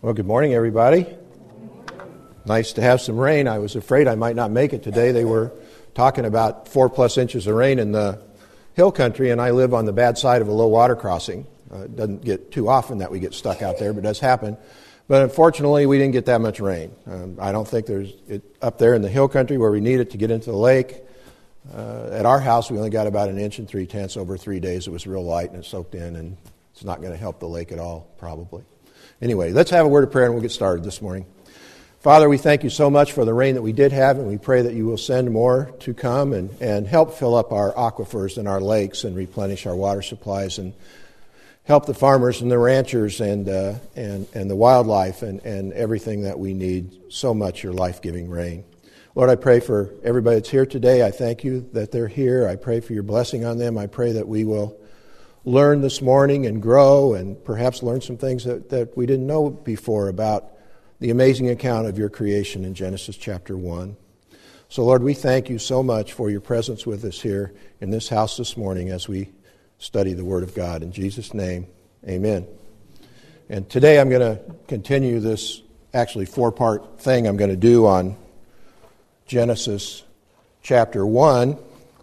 Well, good morning, everybody. Nice to have some rain. I was afraid I might not make it today. They were talking about 4+ inches of rain in the hill country, and I live on the bad side of a low water crossing. It doesn't get too often that we get stuck out there, but it does happen. But unfortunately, we didn't get that much rain. I don't think there's it up there in the hill country where we need it to get into the lake. At our house, we only got about 1 3/10 inches over 3 days. It was real light and it soaked in, and it's not going to help the lake at all, probably. Anyway, let's have a word of prayer and we'll get started this morning. Father, we thank you so much for the rain that we did have, and we pray that you will send more to come and help fill up our aquifers and our lakes and replenish our water supplies and help the farmers and the ranchers and the wildlife and everything that we need so much, your life-giving rain. Lord, I pray for everybody that's here today. I thank you that they're here. I pray for your blessing on them. I pray that we will learn this morning and grow and perhaps learn some things that we didn't know before about the amazing account of your creation in Genesis chapter 1. So, Lord, we thank you so much for your presence with us here in this house this morning as we study the Word of God. In Jesus' name, amen. And today I'm going to continue this actually 4-part thing I'm going to do on Genesis chapter 1.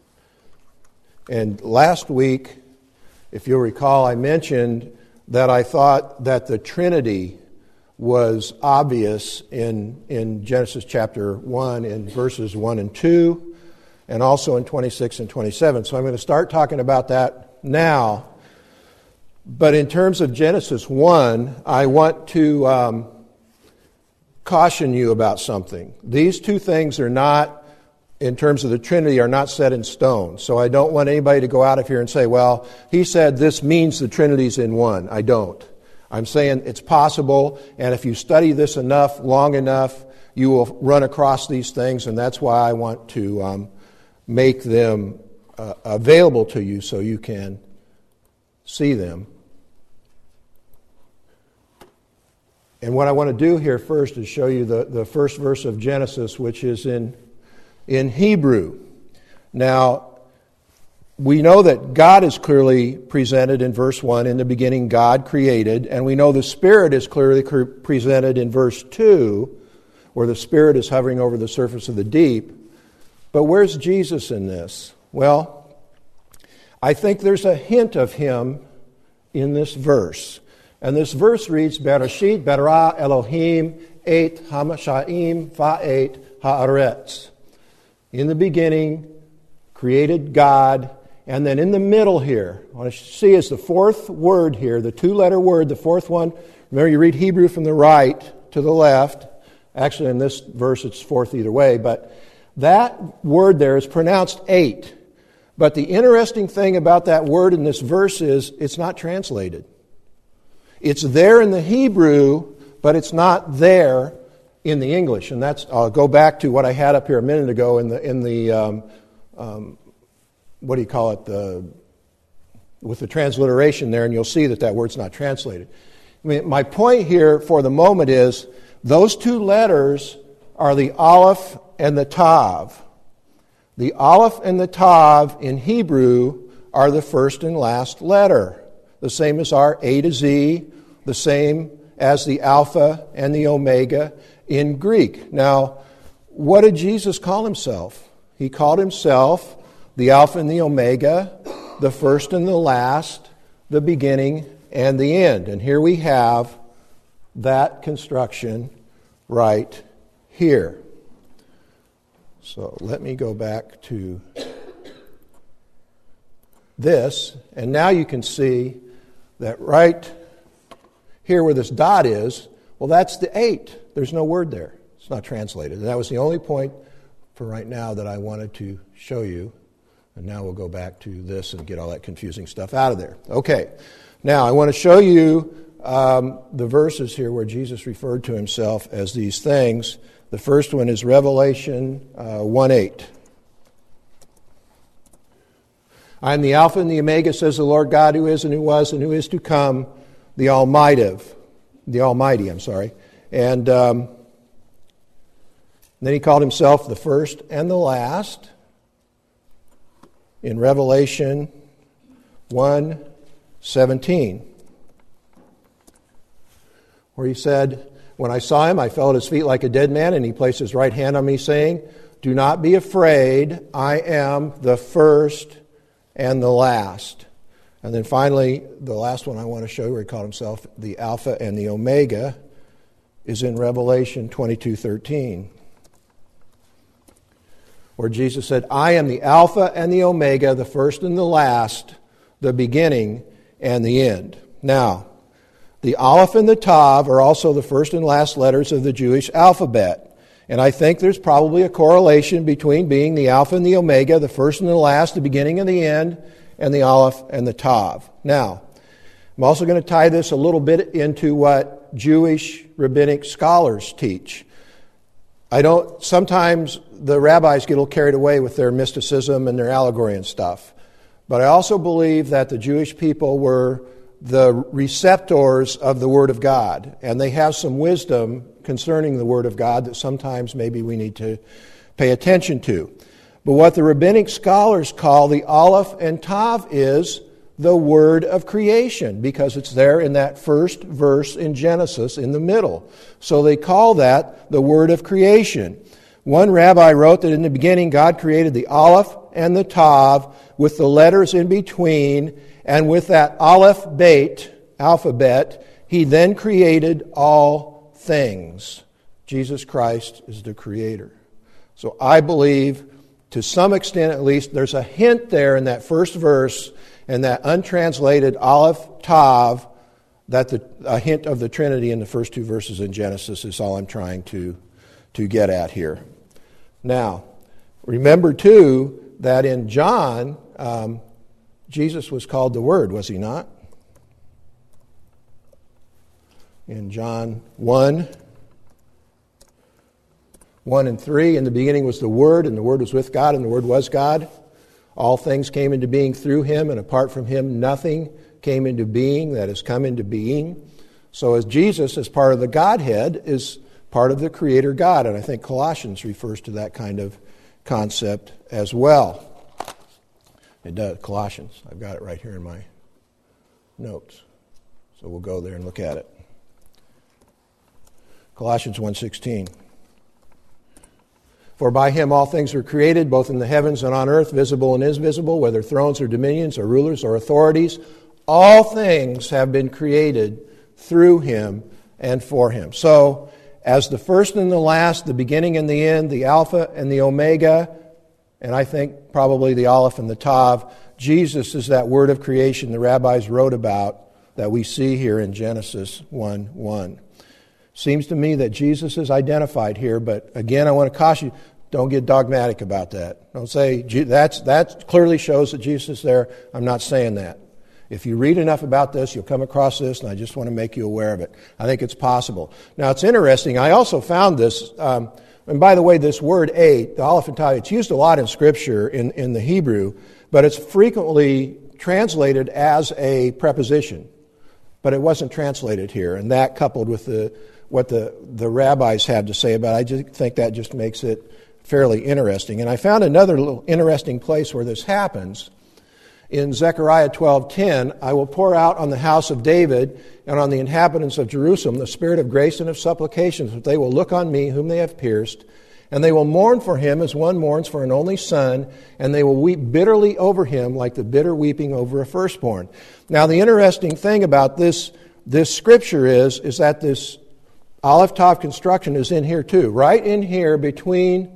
And last week, if you'll recall, I mentioned that I thought that the Trinity was obvious in Genesis chapter 1 in verses 1 and 2, and also in 26 and 27. So I'm going to start talking about that now. But in terms of Genesis 1, I want to caution you about something. These two things are not, in terms of the Trinity, are not set in stone. So I don't want anybody to go out of here and say, well, he said this means the Trinity's in one. I don't. I'm saying it's possible, and if you study this enough, long enough, you will run across these things, and that's why I want to make them available to you so you can see them. And what I want to do here first is show you the first verse of Genesis, which is in Hebrew. Now, we know that God is clearly presented in verse 1. In the beginning, God created. And we know the Spirit is clearly presented in verse 2, where the Spirit is hovering over the surface of the deep. But where's Jesus in this? Well, I think there's a hint of him in this verse. And this verse reads, Bereshit bara Elohim et hamashaim va'et haaretz. In the beginning, created God. And then in the middle here, what I see is the fourth word here, the 2-letter word, the fourth one. Remember, you read Hebrew from the right to the left. Actually, in this verse, it's fourth either way. But that word there is pronounced 8. But the interesting thing about that word in this verse is it's not translated. It's there in the Hebrew, but it's not there in the English. And that's, I'll go back to what I had up here a minute ago in the what do you call it, with the transliteration there, and you'll see that word's not translated. I mean, my point here for the moment is those 2 letters are the Aleph and the Tav. The Aleph and the Tav in Hebrew are the first and last letter, the same as our A to Z, the same as the Alpha and the Omega in Greek. Now, what did Jesus call himself? He called himself the Alpha and the Omega, the first and the last, the beginning and the end. And here we have that construction right here. So let me go back to this. And now you can see that right here where this dot is, well, that's the 8. There's no word there. It's not translated. And that was the only point for right now that I wanted to show you. And now we'll go back to this and get all that confusing stuff out of there. Okay. Now I want to show you the verses here where Jesus referred to himself as these things. The first one is Revelation 1:8. I am the Alpha and the Omega, says the Lord God, who is and who was and who is to come, the Almighty. And then he called himself the first and the last. In Revelation 1:17, where he said, when I saw him, I fell at his feet like a dead man, and he placed his right hand on me, saying, do not be afraid, I am the first and the last. And then finally, the last one I want to show you, where he called himself the Alpha and the Omega, is in Revelation 22:13, where Jesus said, I am the Alpha and the Omega, the first and the last, the beginning and the end. Now, the Aleph and the Tav are also the first and last letters of the Jewish alphabet. And I think there's probably a correlation between being the Alpha and the Omega, the first and the last, the beginning and the end, and the Aleph and the Tav. Now, I'm also going to tie this a little bit into what Jewish rabbinic scholars teach. Sometimes the rabbis get a little carried away with their mysticism and their allegory and stuff. But I also believe that the Jewish people were the receptors of the Word of God, and they have some wisdom concerning the Word of God that sometimes maybe we need to pay attention to. But what the rabbinic scholars call the Aleph and Tav is the word of creation, because it's there in that first verse in Genesis in the middle. So they call that the word of creation. One rabbi wrote that in the beginning God created the Aleph and the Tav with the letters in between, and with that Aleph Beit, alphabet, he then created all things. Jesus Christ is the creator. So I believe, to some extent at least, there's a hint there in that first verse and that untranslated Aleph Tav, that a hint of the Trinity in the first two verses in Genesis is all I'm trying to get at here. Now, remember too that in John, Jesus was called the Word, was he not? In John 1 and 3, in the beginning was the Word, and the Word was with God, and the Word was God. All things came into being through him, and apart from him nothing came into being that has come into being. So as Jesus, as part of the Godhead, is part of the Creator God, and I think Colossians refers to that kind of concept as well. It does, Colossians. I've got it right here in my notes. So we'll go there and look at it. Colossians 1:16. For by him all things were created, both in the heavens and on earth, visible and invisible, whether thrones or dominions or rulers or authorities. All things have been created through him and for him. So, as the first and the last, the beginning and the end, the Alpha and the Omega, and I think probably the Aleph and the Tav, Jesus is that word of creation the rabbis wrote about that we see here in Genesis 1:1. Seems to me that Jesus is identified here, but again, I want to caution you, don't get dogmatic about that. Don't say, that clearly shows that Jesus is there. I'm not saying that. If you read enough about this, you'll come across this, and I just want to make you aware of it. I think it's possible. Now, it's interesting. I also found this, and by the way, this word eight, the Aleph and Tav, it's used a lot in Scripture in the Hebrew, but it's frequently translated as a preposition. But it wasn't translated here, and that coupled with what the rabbis have to say about it, I just think that just makes it fairly interesting. And I found another little interesting place where this happens. In Zechariah 12:10, I will pour out on the house of David and on the inhabitants of Jerusalem the spirit of grace and of supplications, that they will look on me whom they have pierced, and they will mourn for him as one mourns for an only son, and they will weep bitterly over him like the bitter weeping over a firstborn. Now, the interesting thing about this scripture is that this Aleph Tav construction is in here too, right in here between,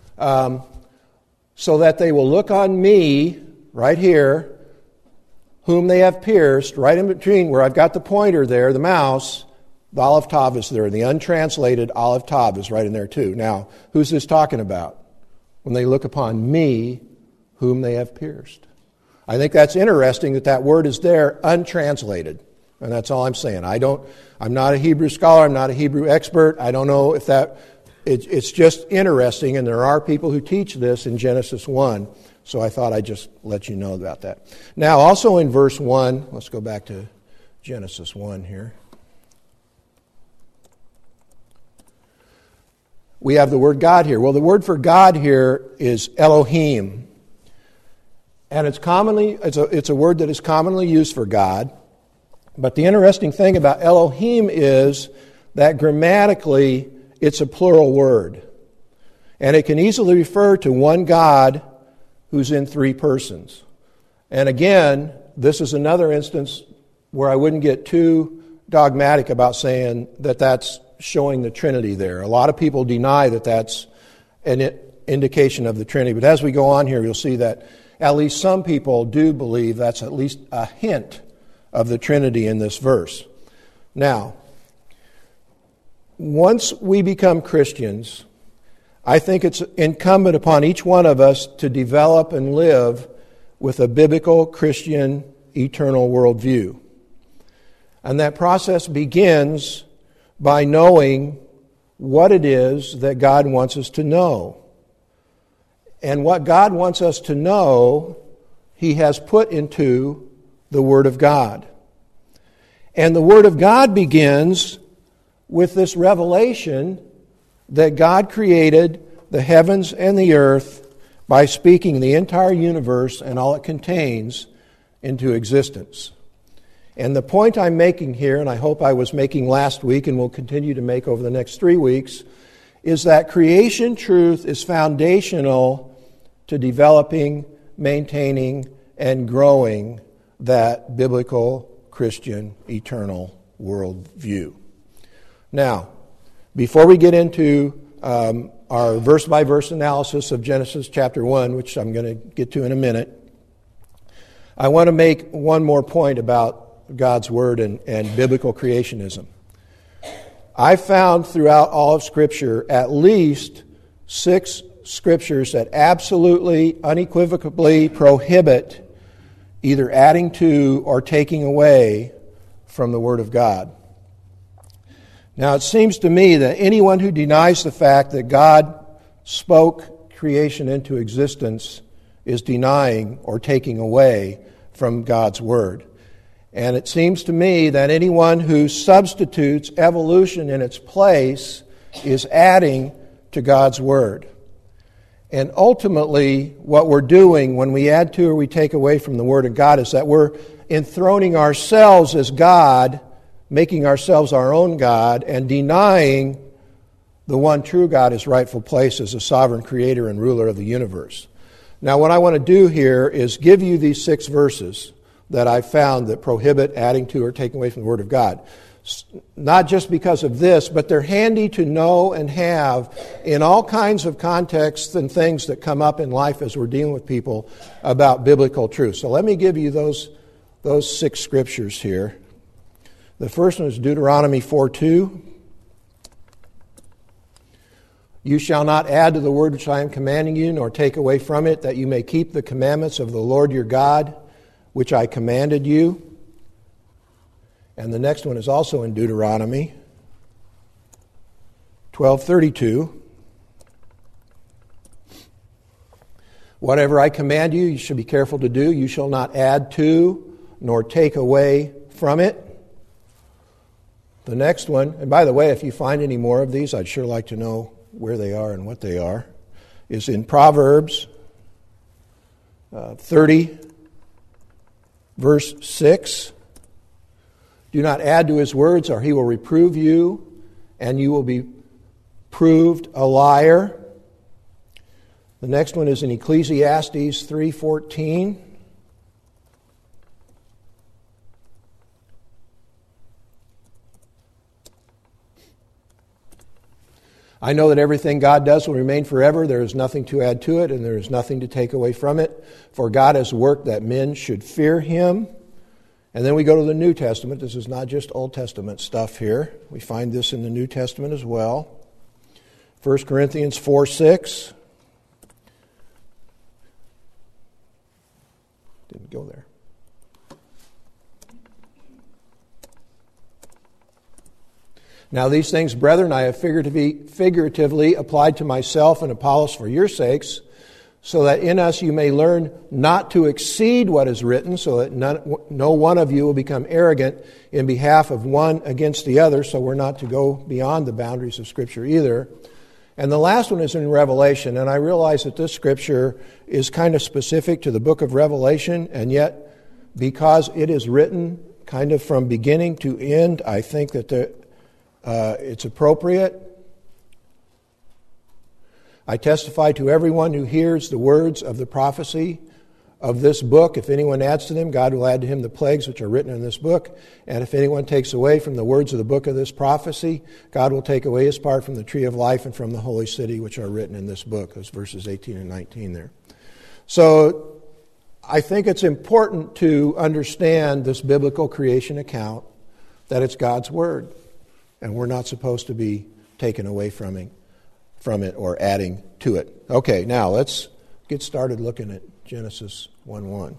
so that they will look on me, right here, whom they have pierced, right in between where I've got the pointer there, the mouse, the Aleph Tav is there. The untranslated Aleph Tav is right in there too. Now, who's this talking about? When they look upon me, whom they have pierced. I think that's interesting that word is there, untranslated. And that's all I'm saying. I'm not a Hebrew scholar. I'm not a Hebrew expert. I don't know if it's just interesting, and there are people who teach this in Genesis 1. So I thought I'd just let you know about that. Now, also in verse 1, let's go back to Genesis 1 here. We have the word God here. Well, the word for God here is Elohim. And it's a word that is commonly used for God. But the interesting thing about Elohim is that grammatically it's a plural word. And it can easily refer to one God who's in three persons. And again, this is another instance where I wouldn't get too dogmatic about saying that that's showing the Trinity there. A lot of people deny that that's an indication of the Trinity. But as we go on here, you'll see that at least some people do believe that's at least a hint of the Trinity in this verse. Now, once we become Christians, I think it's incumbent upon each one of us to develop and live with a biblical Christian eternal worldview. And that process begins by knowing what it is that God wants us to know. And what God wants us to know, He has put into the Word of God. And the Word of God begins with this revelation that God created the heavens and the earth by speaking the entire universe and all it contains into existence. And the point I'm making here, and I hope I was making last week and will continue to make over the next 3 weeks, is that creation truth is foundational to developing, maintaining, and growing that biblical Christian eternal worldview. Now, before we get into our verse-by-verse analysis of Genesis chapter 1, which I'm going to get to in a minute, I want to make one more point about God's Word and biblical creationism. I found throughout all of Scripture at least 6 Scriptures that absolutely, unequivocally prohibit either adding to or taking away from the Word of God. Now, it seems to me that anyone who denies the fact that God spoke creation into existence is denying or taking away from God's Word. And it seems to me that anyone who substitutes evolution in its place is adding to God's Word. And ultimately, what we're doing when we add to or we take away from the Word of God is that we're enthroning ourselves as God, making ourselves our own God, and denying the one true God his rightful place as the sovereign creator and ruler of the universe. Now, what I want to do here is give you these 6 verses that I found that prohibit adding to or taking away from the Word of God. Not just because of this, but they're handy to know and have in all kinds of contexts and things that come up in life as we're dealing with people about biblical truth. So let me give you those 6 scriptures here. The first one is Deuteronomy 4:2. You shall not add to the word which I am commanding you, nor take away from it, that you may keep the commandments of the Lord your God, which I commanded you. And the next one is also in Deuteronomy 12:32. Whatever I command you, you should be careful to do. You shall not add to, nor take away from it. The next one, and by the way, if you find any more of these, I'd sure like to know where they are and what they are, is in Proverbs 30, verse 6. Do not add to his words, or he will reprove you, and you will be proved a liar. The next one is in Ecclesiastes 3:14. I know that everything God does will remain forever. There is nothing to add to it, and there is nothing to take away from it. For God has worked that men should fear him. And then we go to the New Testament. This is not just Old Testament stuff here. We find this in the New Testament as well. 1 Corinthians 4:6. Didn't go there. Now these things, brethren, I have figuratively applied to myself and Apollos for your sakes, so that in us you may learn not to exceed what is written, so that no one of you will become arrogant in behalf of one against the other, so we're not to go beyond the boundaries of Scripture either. And the last one is in Revelation, and I realize that this Scripture is kind of specific to the book of Revelation, and yet because it is written kind of from beginning to end. I think that it's appropriate. I testify to everyone who hears the words of the prophecy of this book. If anyone adds to them, God will add to him the plagues which are written in this book. And if anyone takes away from the words of the book of this prophecy, God will take away his part from the tree of life and from the holy city which are written in this book. Those verses 18 and 19 there. So I think it's important to understand this biblical creation account, that it's God's word, and we're not supposed to be taken away from it or adding to it. Okay, now let's get started looking at Genesis 1:1.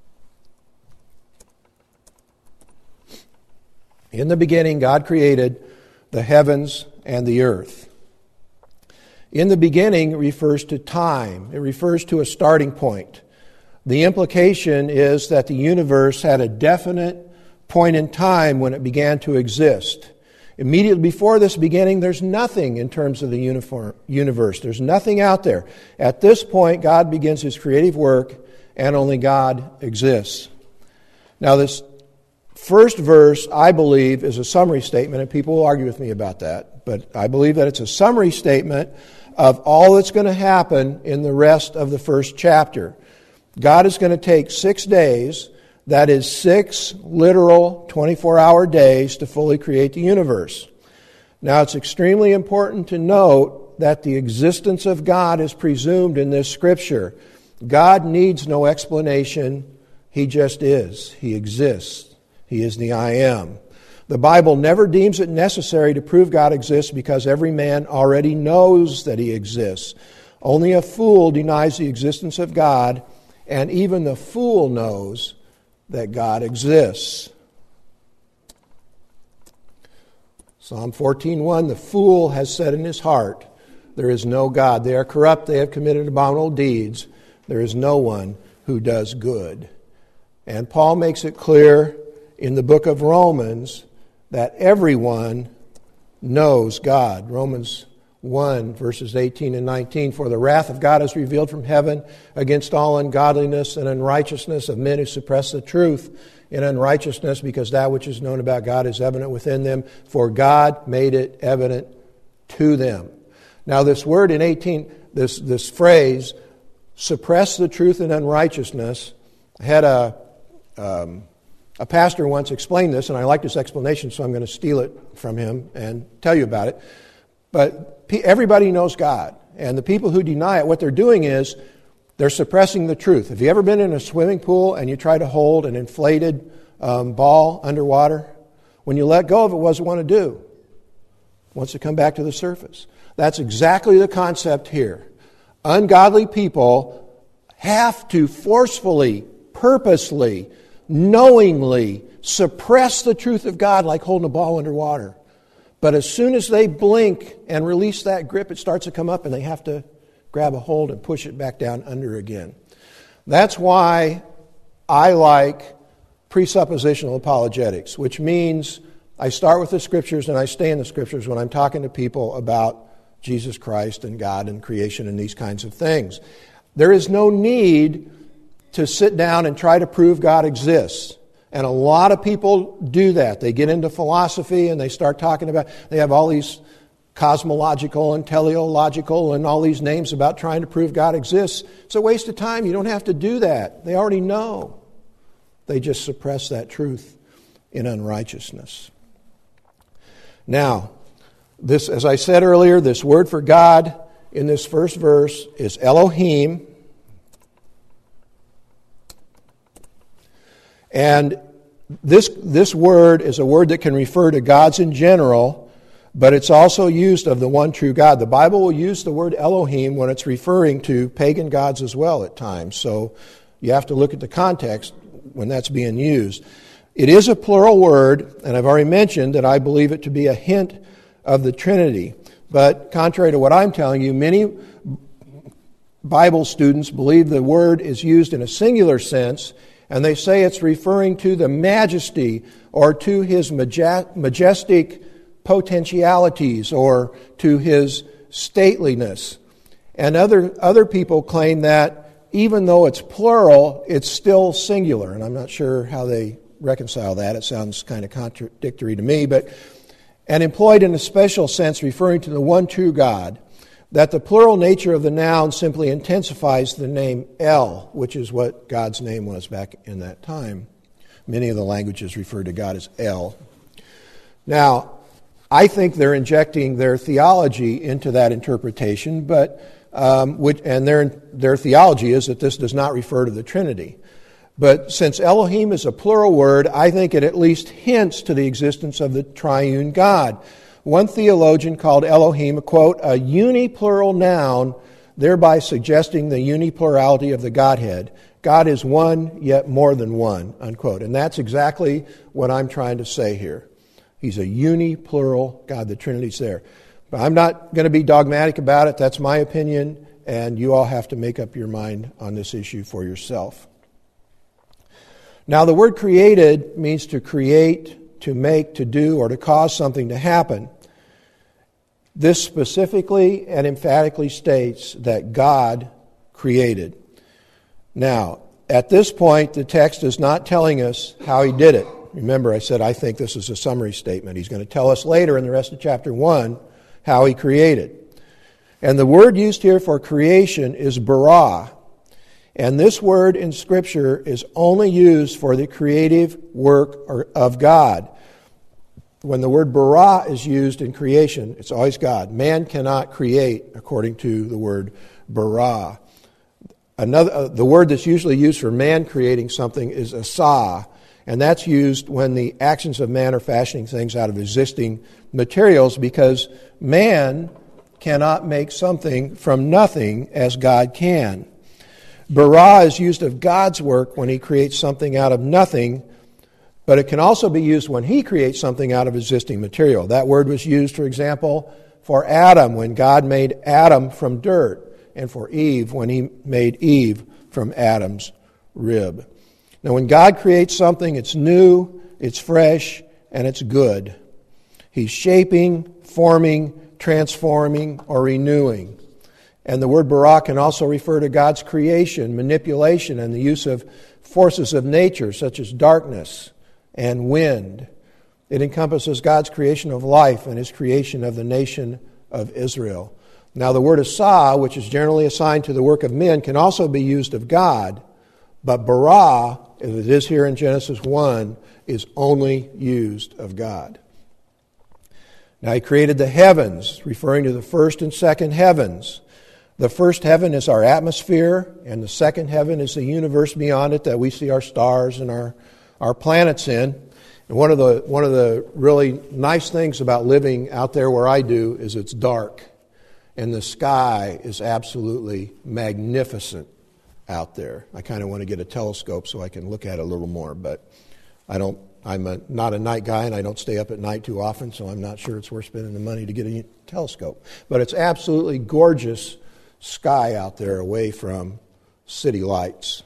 In the beginning, God created the heavens and the earth. In the beginning refers to time. It refers to a starting point. The implication is that the universe had a definite point in time when it began to exist. Immediately before this beginning, there's nothing in terms of the universe. There's nothing out there. At this point, God begins his creative work, and only God exists. Now, this first verse, I believe, is a summary statement, and people will argue with me about that, but I believe that it's a summary statement of all that's going to happen in the rest of the first chapter. God is going to take 6 days, that is 6 literal 24-hour days, to fully create the universe. Now, it's extremely important to note that the existence of God is presumed in this scripture. God needs no explanation. He just is. He exists. He is the I am. The Bible never deems it necessary to prove God exists because every man already knows that he exists. Only a fool denies the existence of God, and even the fool knows that God exists. Psalm 14:1, the fool has said in his heart, there is no God. They are corrupt, they have committed abominable deeds. There is no one who does good. And Paul makes it clear in the book of Romans that everyone knows God. Romans 1, verses 18 and 19, for the wrath of God is revealed from heaven against all ungodliness and unrighteousness of men who suppress the truth in unrighteousness, because that which is known about God is evident within them, for God made it evident to them. Now this word in 18, this phrase, suppress the truth in unrighteousness, I had a pastor once explain this, and I like this explanation, so I'm going to steal it from him and tell you about it. But everybody knows God, and the people who deny it, what they're doing is they're suppressing the truth. Have you ever been in a swimming pool and you try to hold an inflated ball underwater? When you let go of it, what does it want to do? It wants to come back to the surface. That's exactly the concept here. Ungodly people have to forcefully, purposely, knowingly suppress the truth of God like holding a ball underwater. But as soon as they blink and release that grip, it starts to come up and they have to grab a hold and push it back down under again. That's why I like presuppositional apologetics, which means I start with the Scriptures and I stay in the Scriptures when I'm talking to people about Jesus Christ and God and creation and these kinds of things. There is no need to sit down and try to prove God exists. And a lot of people do that. They get into philosophy and they start talking about, they have all these cosmological and teleological and all these names about trying to prove God exists. It's a waste of time. You don't have to do that. They already know. They just suppress that truth in unrighteousness. Now, this, as I said earlier, this word for God in this first verse is Elohim. And this word is a word that can refer to gods in general, but it's also used of the one true God. The Bible will use the word Elohim when it's referring to pagan gods as well at times. So you have to look at the context when that's being used. It is a plural word, and I've already mentioned that I believe it to be a hint of the Trinity. But contrary to what I'm telling you, many Bible students believe the word is used in a singular sense, and they say it's referring to the majesty or to his majestic potentialities or to his stateliness. And other people claim that even though it's plural, it's still singular. And I'm not sure how they reconcile that. It sounds kind of contradictory to me, and employed in a special sense referring to the one true God, that the plural nature of the noun simply intensifies the name El, which is what God's name was back in that time. Many of the languages refer to God as El. Now, I think they're injecting their theology into that interpretation, and their theology is that this does not refer to the Trinity. But since Elohim is a plural word, I think it at least hints to the existence of the triune God. One theologian called Elohim, quote, a uniplural noun, thereby suggesting the uniplurality of the Godhead. God is one, yet more than one, unquote. And that's exactly what I'm trying to say here. He's a uniplural God. The Trinity's there. But I'm not going to be dogmatic about it. That's my opinion, and you all have to make up your mind on this issue for yourself. Now, the word created means to create, to make, to do, or to cause something to happen. This specifically and emphatically states that God created. Now, at this point, the text is not telling us how he did it. Remember, I said I think this is a summary statement. He's going to tell us later in the rest of chapter 1 how he created. And the word used here for creation is bara. And this word in Scripture is only used for the creative work of God. When the word bara is used in creation, it's always God. Man cannot create according to the word bara. The word that's usually used for man creating something is asa, and that's used when the actions of man are fashioning things out of existing materials, because man cannot make something from nothing as God can. Bara is used of God's work when he creates something out of nothing, but it can also be used when he creates something out of existing material. That word was used, for example, for Adam when God made Adam from dirt, and for Eve when he made Eve from Adam's rib. Now, when God creates something, it's new, it's fresh, and it's good. He's shaping, forming, transforming, or renewing. And the word bara can also refer to God's creation, manipulation, and the use of forces of nature, such as darkness and wind. It encompasses God's creation of life and his creation of the nation of Israel. Now, the word asa, which is generally assigned to the work of men, can also be used of God, but bara, as it is here in Genesis 1, is only used of God. Now, he created the heavens, referring to the first and second heavens. The first heaven is our atmosphere, and the second heaven is the universe beyond it that we see our stars and our planets in. And one of the really nice things about living out there where I do is it's dark, and the sky is absolutely magnificent out there. I kind of want to get a telescope so I can look at it a little more, but I'm not a night guy, and I don't stay up at night too often, so I'm not sure it's worth spending the money to get a telescope. But it's absolutely gorgeous sky out there away from city lights.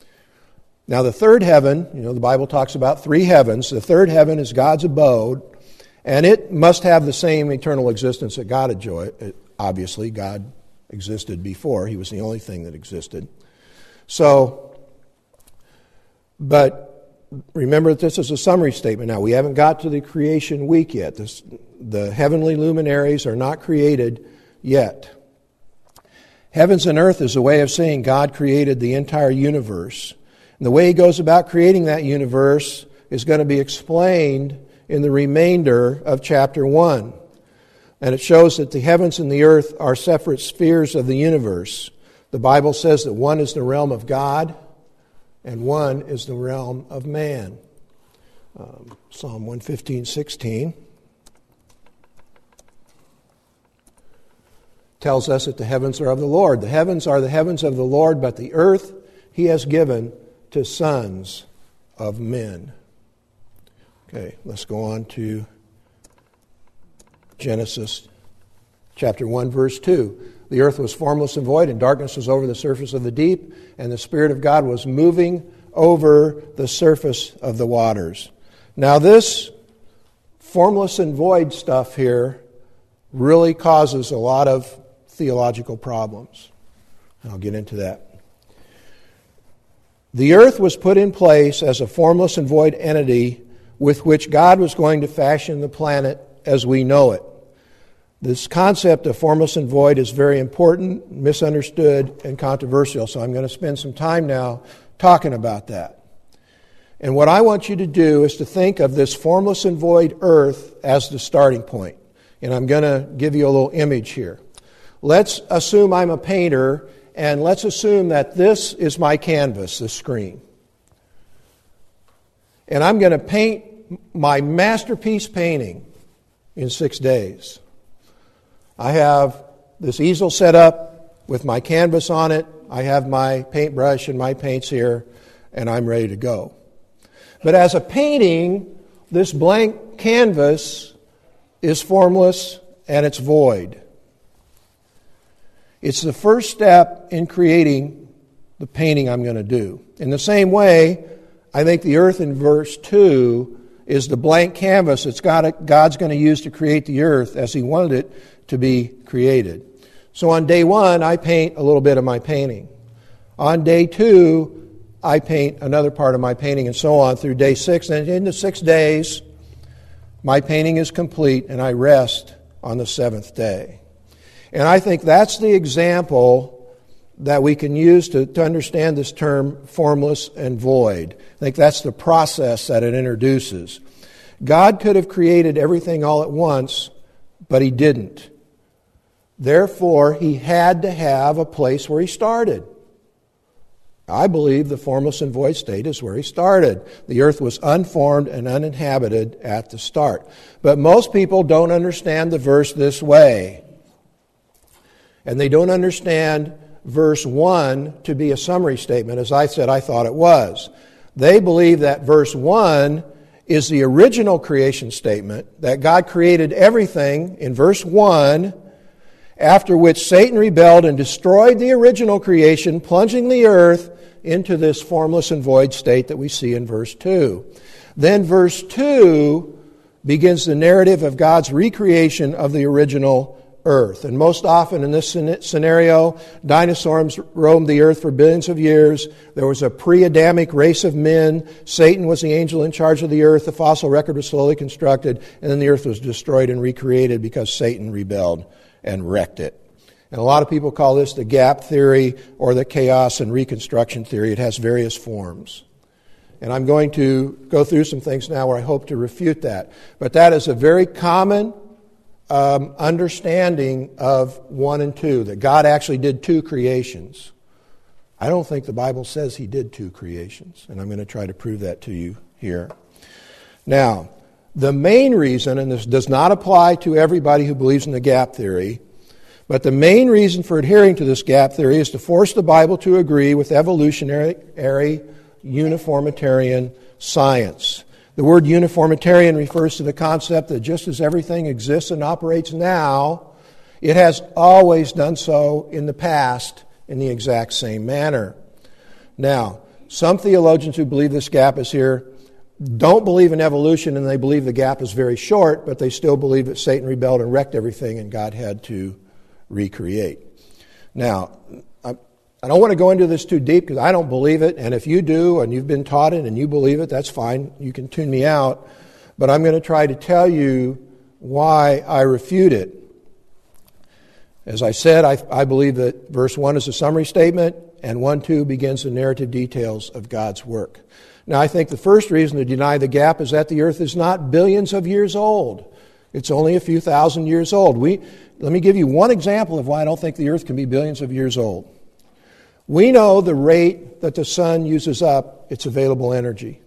Now, the third heaven, the Bible talks about three heavens. The third heaven is God's abode, and it must have the same eternal existence that God enjoyed. Obviously, God existed before. He was the only thing that existed. But remember that this is a summary statement. Now, we haven't got to the creation week yet. The heavenly luminaries are not created yet. Heavens and earth is a way of saying God created the entire universe. And the way he goes about creating that universe is going to be explained in the remainder of chapter 1. And it shows that the heavens and the earth are separate spheres of the universe. The Bible says that one is the realm of God and one is the realm of man. Psalm 115:16 tells us that the heavens are of the Lord. The heavens are the heavens of the Lord, but the earth he has given to sons of men. Okay, let's go on to Genesis chapter 1, verse 2. The earth was formless and void, and darkness was over the surface of the deep, and the Spirit of God was moving over the surface of the waters. Now, this formless and void stuff here really causes a lot of theological problems. I'll get into that. The earth was put in place as a formless and void entity with which God was going to fashion the planet as we know it. This concept of formless and void is very important, misunderstood, and controversial, so I'm going to spend some time now talking about that. And what I want you to do is to think of this formless and void earth as the starting point. And I'm going to give you a little image here. Let's assume I'm a painter, and let's assume that this is my canvas, this screen. And I'm going to paint my masterpiece painting in 6 days. I have this easel set up with my canvas on it. I have my paintbrush and my paints here, and I'm ready to go. But as a painting, this blank canvas is formless and it's void. It's the first step in creating the painting I'm going to do. In the same way, I think the earth in verse 2 is the blank canvas that God's going to use to create the earth as He wanted it to be created. So on day 1, I paint a little bit of my painting. On day 2, I paint another part of my painting, and so on through day 6. And in the 6 days, my painting is complete, and I rest on the 7th day. And I think that's the example that we can use to understand this term formless and void. I think that's the process that it introduces. God could have created everything all at once, but He didn't. Therefore, He had to have a place where He started. I believe the formless and void state is where He started. The earth was unformed and uninhabited at the start. But most people don't understand the verse this way. And they don't understand verse 1 to be a summary statement, as I said I thought it was. They believe that verse 1 is the original creation statement, that God created everything in verse 1, after which Satan rebelled and destroyed the original creation, plunging the earth into this formless and void state that we see in verse 2. Then verse 2 begins the narrative of God's recreation of the original earth. And most often in this scenario, dinosaurs roamed the earth for billions of years. There was a pre-Adamic race of men. Satan was the angel in charge of the earth. The fossil record was slowly constructed, and then the earth was destroyed and recreated because Satan rebelled and wrecked it. And a lot of people call this the gap theory or the chaos and reconstruction theory. It has various forms. And I'm going to go through some things now where I hope to refute that. But that is a very common understanding of 1 and 2, that God actually did 2 creations. I don't think the Bible says He did 2 creations, and I'm going to try to prove that to you here. Now, the main reason, and this does not apply to everybody who believes in the gap theory, but the main reason for adhering to this gap theory is to force the Bible to agree with evolutionary uniformitarian science. The word uniformitarian refers to the concept that just as everything exists and operates now, it has always done so in the past in the exact same manner. Now, some theologians who believe this gap is here don't believe in evolution, and they believe the gap is very short, but they still believe that Satan rebelled and wrecked everything and God had to recreate. Now, I don't want to go into this too deep because I don't believe it, and if you do and you've been taught it and you believe it, that's fine. You can tune me out. But I'm going to try to tell you why I refute it. As I said, I believe that verse 1 is a summary statement, and 1-2 begins the narrative details of God's work. Now, I think the first reason to deny the gap is that the earth is not billions of years old. It's only a few thousand years old. Let me give you one example of why I don't think the earth can be billions of years old. We know the rate that the sun uses up its available energy.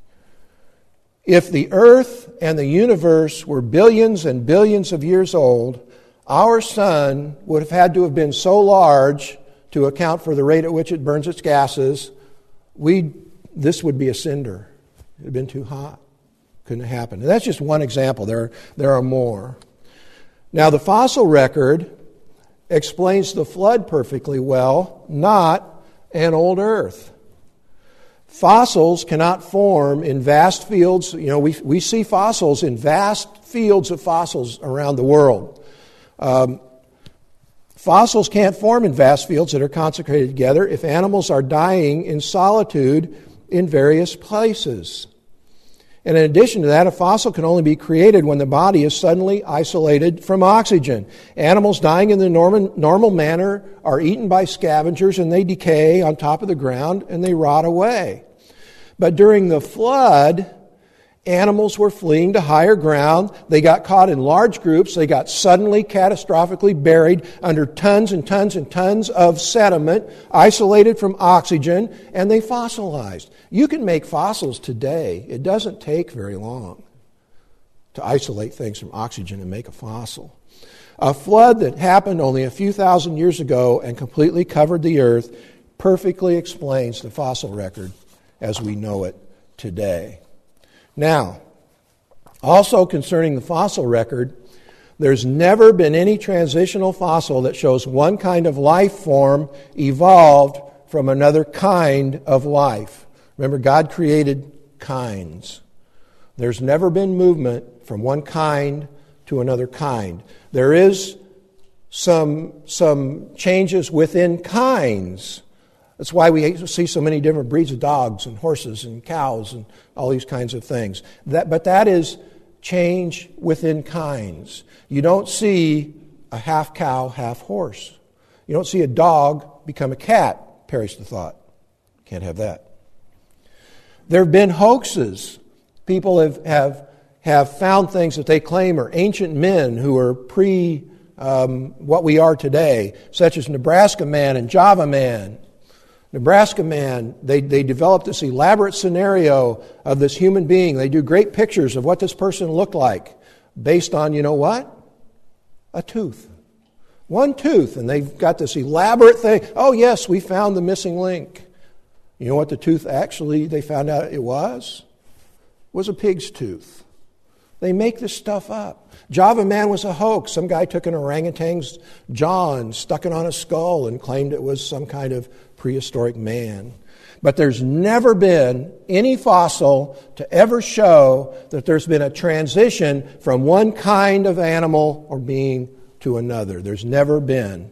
If the earth and the universe were billions and billions of years old, our sun would have had to have been so large to account for the rate at which it burns its gases, this would be a cinder. It would have been too hot. Couldn't have happened. And that's just one example. There are more. Now, the fossil record explains the flood perfectly well, not an old earth. Fossils cannot form in vast fields. You know, we see fossils in vast fields of fossils around the world. Fossils can't form in vast fields that are consecrated together if animals are dying in solitude in various places. And in addition to that, a fossil can only be created when the body is suddenly isolated from oxygen. Animals dying in the normal manner are eaten by scavengers and they decay on top of the ground and they rot away. But during the flood, animals were fleeing to higher ground. They got caught in large groups. They got suddenly, catastrophically buried under tons and tons and tons of sediment, isolated from oxygen, and they fossilized. You can make fossils today. It doesn't take very long to isolate things from oxygen and make a fossil. A flood that happened only a few thousand years ago and completely covered the earth perfectly explains the fossil record as we know it today. Now, also concerning the fossil record, there's never been any transitional fossil that shows one kind of life form evolved from another kind of life. Remember, God created kinds. There's never been movement from one kind to another kind. There is some changes within kinds. That's why we see so many different breeds of dogs and horses and cows and all these kinds of things. But that is change within kinds. You don't see a half cow, half horse. You don't see a dog become a cat, perish the thought. Can't have that. There have been hoaxes. People have found things that they claim are ancient men who are what we are today, such as Nebraska Man and Java Man. Nebraska Man, they developed this elaborate scenario of this human being. They do great pictures of what this person looked like based on, you know what? A tooth. One tooth, and they've got this elaborate thing. Oh yes, we found the missing link. You know what the tooth actually, they found out it was? It was a pig's tooth. They make this stuff up. Java Man was a hoax. Some guy took an orangutan's jaw and stuck it on a skull and claimed it was some kind of prehistoric man. But there's never been any fossil to ever show that there's been a transition from one kind of animal or being to another. There's never been.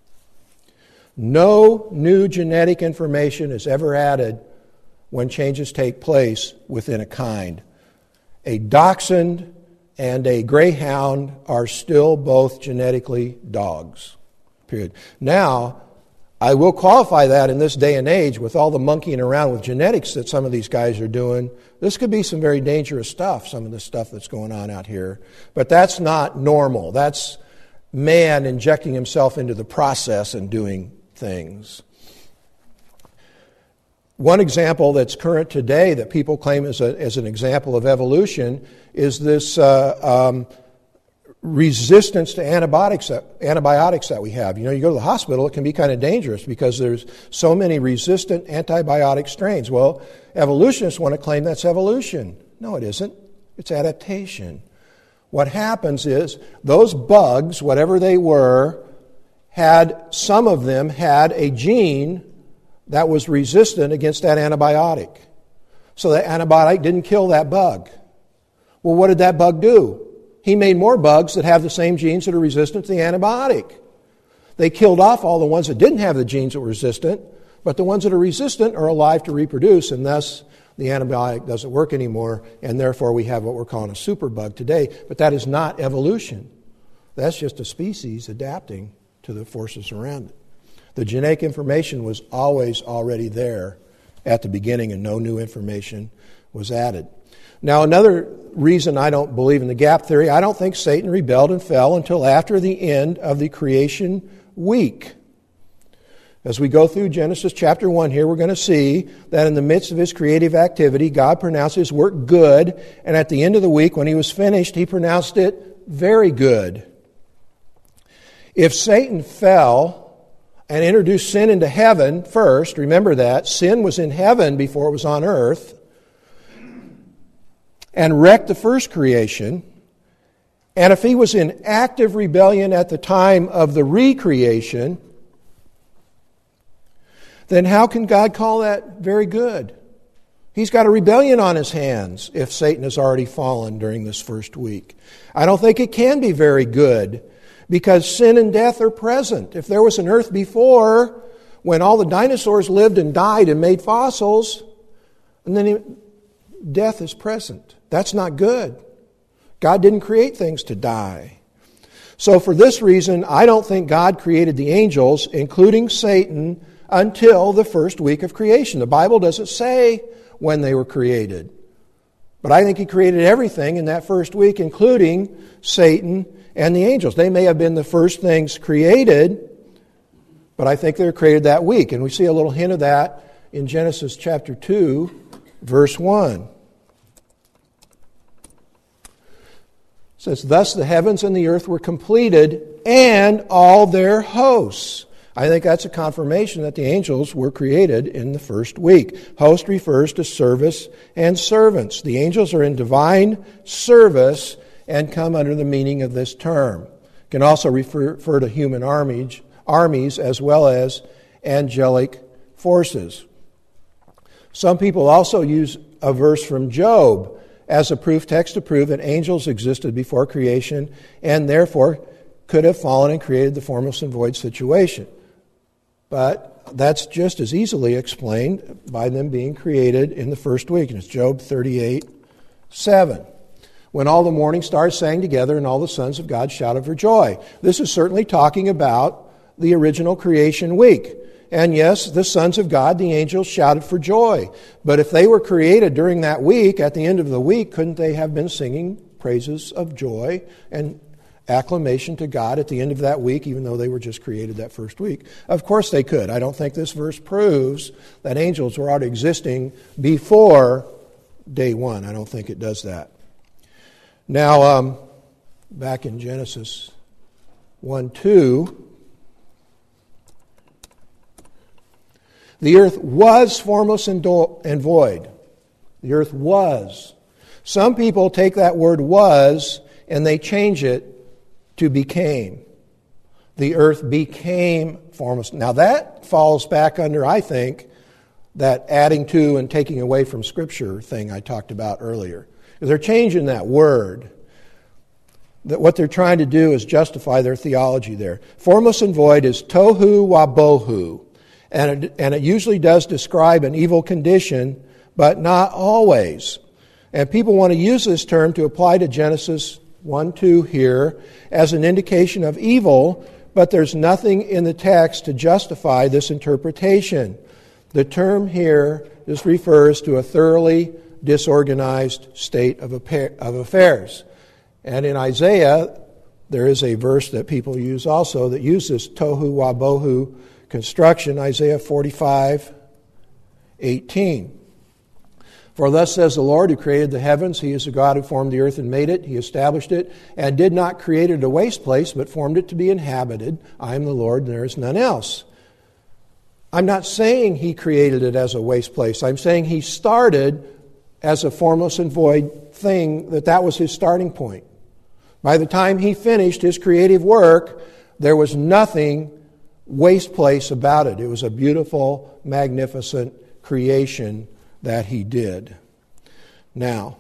No new genetic information is ever added when changes take place within a kind. A dachshund and a greyhound are still both genetically dogs. Period. Now, I will qualify that in this day and age with all the monkeying around with genetics that some of these guys are doing. This could be some very dangerous stuff, some of the stuff that's going on out here. But that's not normal. That's man injecting himself into the process and doing things. One example that's current today that people claim as an example of evolution is this resistance to antibiotics that we have. You know, you go to the hospital, it can be kind of dangerous because there's so many resistant antibiotic strains. Well, evolutionists want to claim that's evolution. No, it isn't. It's adaptation. What happens is those bugs, whatever they were, some of them had a gene that was resistant against that antibiotic. So that antibiotic didn't kill that bug. Well, what did that bug do? He made more bugs that have the same genes that are resistant to the antibiotic. They killed off all the ones that didn't have the genes that were resistant, but the ones that are resistant are alive to reproduce, and thus the antibiotic doesn't work anymore, and therefore we have what we're calling a superbug today. But that is not evolution. That's just a species adapting to the forces around it. The genetic information was always already there at the beginning, and no new information was added. Now, another reason I don't believe in the gap theory, I don't think Satan rebelled and fell until after the end of the creation week. As we go through Genesis chapter 1 here, we're going to see that in the midst of his creative activity, God pronounced his work good, and at the end of the week, when he was finished, he pronounced it very good. If Satan fell and introduced sin into heaven first, remember that, sin was in heaven before it was on earth, and wrecked the first creation, and if he was in active rebellion at the time of the recreation, then how can God call that very good? He's got a rebellion on his hands if Satan has already fallen during this first week. I don't think it can be very good because sin and death are present. If there was an earth before, when all the dinosaurs lived and died and made fossils, and then death is present. That's not good. God didn't create things to die. So for this reason, I don't think God created the angels, including Satan, until the first week of creation. The Bible doesn't say when they were created. But I think He created everything in that first week, including Satan and the angels. They may have been the first things created, but I think they were created that week. And we see a little hint of that in Genesis chapter 2, verse 1. It says, "Thus the heavens and the earth were completed, and all their hosts." I think that's a confirmation that the angels were created in the first week. Host refers to service and servants. The angels are in divine service and come under the meaning of this term. It can also refer to human armies as well as angelic forces. Some people also use a verse from Job as a text to prove that angels existed before creation and therefore could have fallen and created the formless and void situation. But that's just as easily explained by them being created in the first week. And it's Job 38:7. "When all the morning stars sang together and all the sons of God shouted for joy." This is certainly talking about the original creation week. And yes, the sons of God, the angels, shouted for joy. But if they were created during that week, at the end of the week, couldn't they have been singing praises of joy and acclamation to God at the end of that week, even though they were just created that first week? Of course they could. I don't think this verse proves that angels were already existing before day one. I don't think it does that. Now, back in Genesis 1:2, the earth was formless and void. The earth was. Some people take that word "was" and they change it to "became." The earth became formless. Now that falls back under, I think, that adding to and taking away from Scripture thing I talked about earlier. Because they're changing that word. That what they're trying to do is justify their theology there. Formless and void is tohu wabohu. And it usually does describe an evil condition, but not always. And people want to use this term to apply to Genesis 1:2 here as an indication of evil, but there's nothing in the text to justify this interpretation. The term here just refers to a thoroughly disorganized state of affairs. And in Isaiah, there is a verse that people use also that uses tohu wabohu construction, Isaiah 45:18. "For thus says the Lord who created the heavens, He is the God who formed the earth and made it. He established it and did not create it a waste place, but formed it to be inhabited. I am the Lord, and there is none else." I'm not saying He created it as a waste place. I'm saying He started as a formless and void thing, that was His starting point. By the time He finished His creative work, there was nothing waste place about it. It was a beautiful, magnificent creation that He did. Now,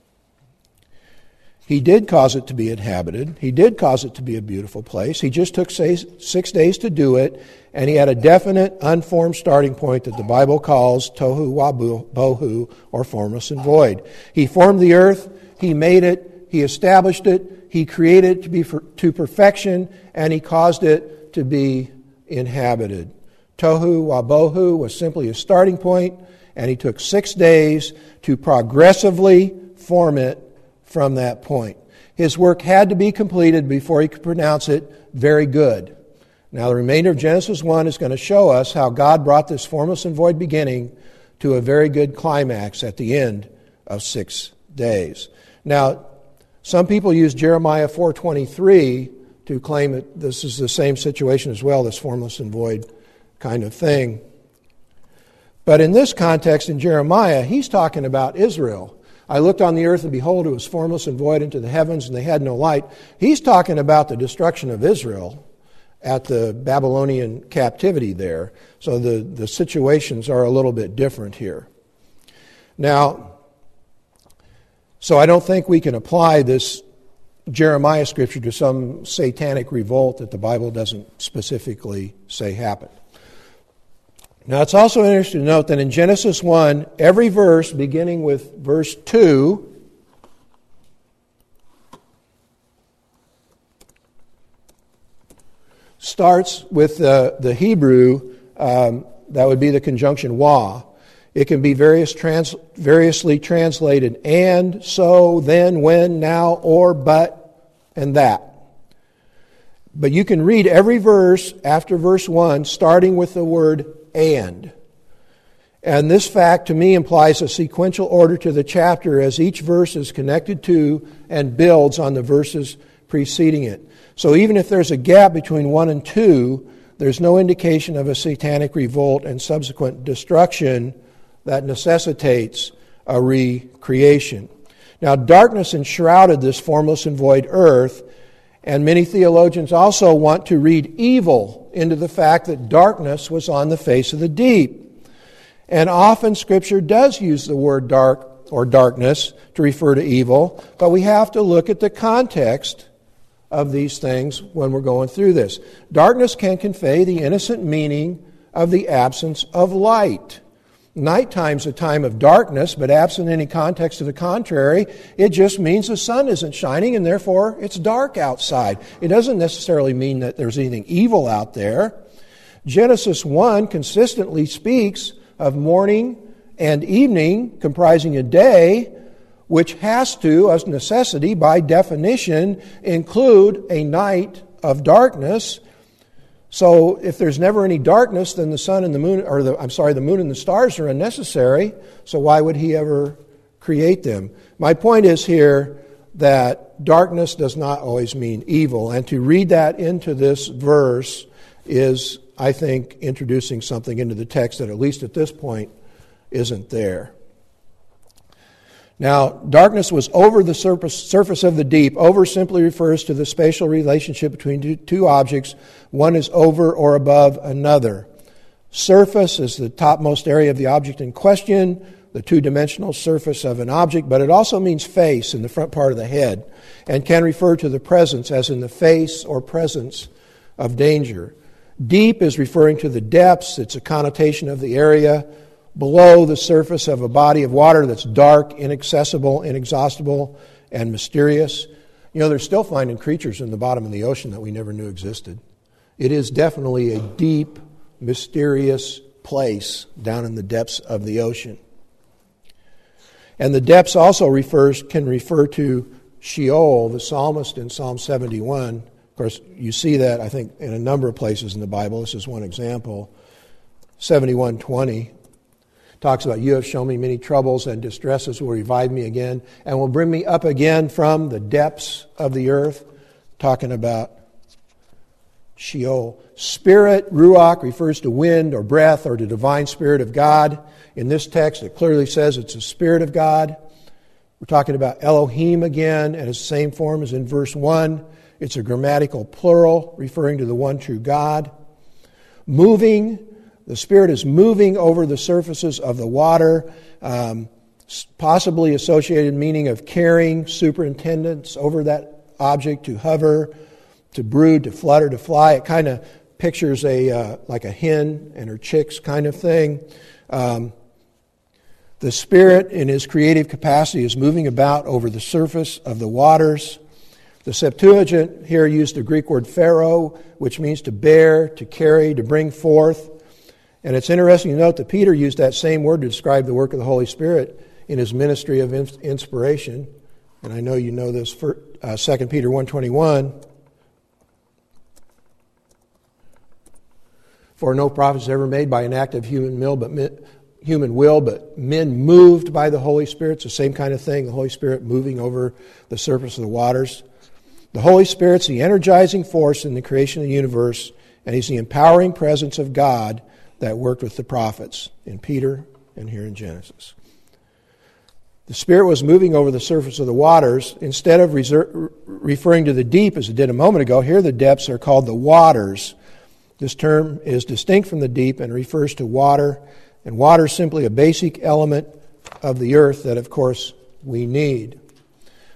He did cause it to be inhabited. He did cause it to be a beautiful place. He just took 6 days to do it, and He had a definite, unformed starting point that the Bible calls tohu wabohu, or formless and void. He formed the earth, He made it, He established it, He created it to be to perfection, and He caused it to be inhabited. Tohu wabohu was simply a starting point, and He took 6 days to progressively form it from that point. His work had to be completed before He could pronounce it very good. Now the remainder of Genesis 1 is going to show us how God brought this formless and void beginning to a very good climax at the end of 6 days. Now, some people use Jeremiah 4:23 to claim that this is the same situation as well, this formless and void kind of thing. But in this context, in Jeremiah, he's talking about Israel. "I looked on the earth, and behold, it was formless and void into the heavens, and they had no light." He's talking about the destruction of Israel at the Babylonian captivity there. So the situations are a little bit different here. Now, so I don't think we can apply this Jeremiah scripture to some satanic revolt that the Bible doesn't specifically say happened. Now, it's also interesting to note that in Genesis 1, every verse beginning with verse 2 starts with the Hebrew, that would be the conjunction wa. It can be variously translated and, so, then, when, now, or, but, and that. But you can read every verse after verse 1 starting with the word and. And this fact to me implies a sequential order to the chapter as each verse is connected to and builds on the verses preceding it. So even if there's a gap between 1 and 2, there's no indication of a satanic revolt and subsequent destruction that necessitates a recreation. Now, darkness enshrouded this formless and void earth, and many theologians also want to read evil into the fact that darkness was on the face of the deep. And often Scripture does use the word dark or darkness to refer to evil, but we have to look at the context of these things when we're going through this. Darkness can convey the innocent meaning of the absence of light. Nighttime's a time of darkness, but absent any context to the contrary, it just means the sun isn't shining and therefore it's dark outside. It doesn't necessarily mean that there's anything evil out there. Genesis 1 consistently speaks of morning and evening comprising a day, which has to, as necessity, by definition, include a night of darkness. So if there's never any darkness, then the sun and the moon, the moon and the stars are unnecessary. So why would he ever create them? My point is here that darkness does not always mean evil. And to read that into this verse is, I think, introducing something into the text that, at least at this point, isn't there. Now, darkness was over the surface of the deep. Over simply refers to the spatial relationship between two objects. One is over or above another. Surface is the topmost area of the object in question, the two-dimensional surface of an object, but it also means face in the front part of the head and can refer to the presence, as in the face or presence of danger. Deep is referring to the depths. It's a connotation of the area below the surface of a body of water that's dark, inaccessible, inexhaustible, and mysterious. You know, they're still finding creatures in the bottom of the ocean that we never knew existed. It is definitely a deep, mysterious place down in the depths of the ocean. And the depths also can refer to Sheol, the psalmist in Psalm 71. Of course, you see that, I think, in a number of places in the Bible. This is one example. 71:20. Talks about, you have shown me many troubles and distresses, will revive me again and will bring me up again from the depths of the earth. Talking about Sheol. Spirit, ruach, refers to wind or breath or to divine spirit of God. In this text, it clearly says it's the Spirit of God. We're talking about Elohim again, and it's the same form as in verse 1. It's a grammatical plural, referring to the one true God. Moving. The Spirit is moving over the surfaces of the water, possibly associated meaning of carrying, superintendence over that object, to hover, to brood, to flutter, to fly. It kind of pictures like a hen and her chicks kind of thing. The Spirit, in His creative capacity, is moving about over the surface of the waters. The Septuagint here used the Greek word pharaoh, which means to bear, to carry, to bring forth. And it's interesting to note that Peter used that same word to describe the work of the Holy Spirit in his ministry of inspiration. And I know you know this, 2 Peter 1:21. For no prophet is ever made by an act of human will, but men moved by the Holy Spirit. It's the same kind of thing, the Holy Spirit moving over the surface of the waters. The Holy Spirit's the energizing force in the creation of the universe, and He's the empowering presence of God that worked with the prophets in Peter and here in Genesis. The Spirit was moving over the surface of the waters. Instead of referring to the deep as it did a moment ago, here the depths are called the waters. This term is distinct from the deep and refers to water. And water is simply a basic element of the earth that, of course, we need.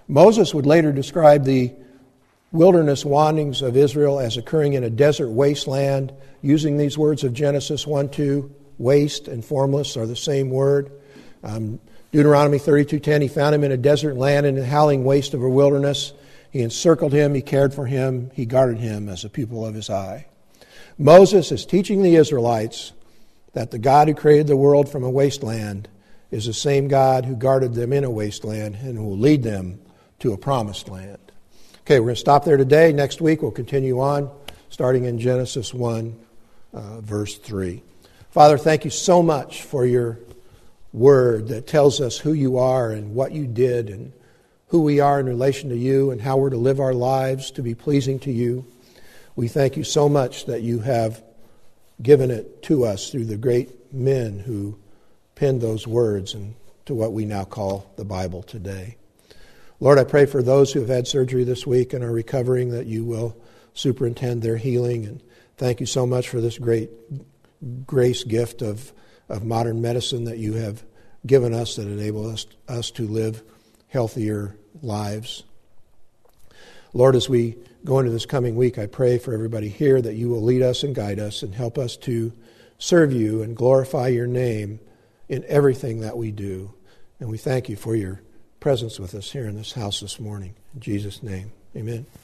Moses would later describe the wilderness wanderings of Israel as occurring in a desert wasteland, using these words of Genesis 1:2. Waste and formless are the same word. Deuteronomy 32:10, he found him in a desert land in the howling waste of a wilderness. He encircled him, he cared for him, he guarded him as a pupil of his eye. Moses is teaching the Israelites that the God who created the world from a wasteland is the same God who guarded them in a wasteland and who will lead them to a promised land. Okay, we're going to stop there today. Next week we'll continue on, starting in Genesis 1, verse 3. Father, thank you so much for your word that tells us who you are and what you did and who we are in relation to you and how we're to live our lives to be pleasing to you. We thank you so much that you have given it to us through the great men who penned those words and to what we now call the Bible today. Lord, I pray for those who have had surgery this week and are recovering that you will superintend their healing. And thank you so much for this great grace gift of modern medicine that you have given us that enable us to live healthier lives. Lord, as we go into this coming week, I pray for everybody here that you will lead us and guide us and help us to serve you and glorify your name in everything that we do. And we thank you for your presence with us here in this house this morning. In Jesus' name, amen.